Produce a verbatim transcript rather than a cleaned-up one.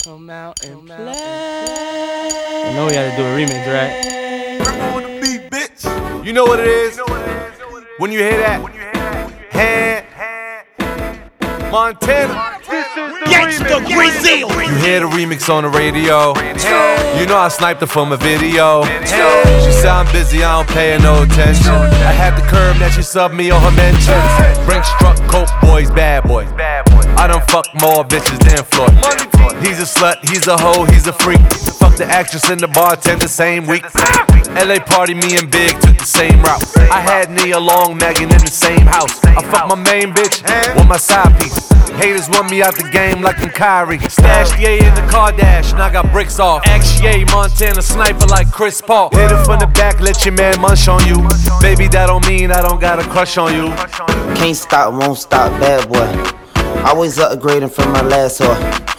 Come out and play. You know we gotta do a remix, right? I'm on the beat, bitch. You know what it is. When you hear that, hand, Montana. Gangsta Brazil. You hear the remix on the radio. You know I sniped her from a video. She said I'm busy, I don't pay her no attention. I had the curve that she subbed me on her mentions. Brinks truck, coke boys, bad boy. I done fuck more bitches than Floyd. He's a slut, he's a hoe, he's a freak. Fuck the actress and the bartender same week. L A party, me and Big took the same route. I had Nia Long, Megan in the same house. I fuck my main bitch with my side piece. Haters want me out the game like I'm Kyrie. Stash Ye in the car dash, and I got bricks off. X Ye, Montana sniper like Chris Paul. Hit it from the back, let your man munch on you. Baby, that don't mean I don't got a crush on you. Can't stop, won't stop, bad boy. Always upgrading from my last whore.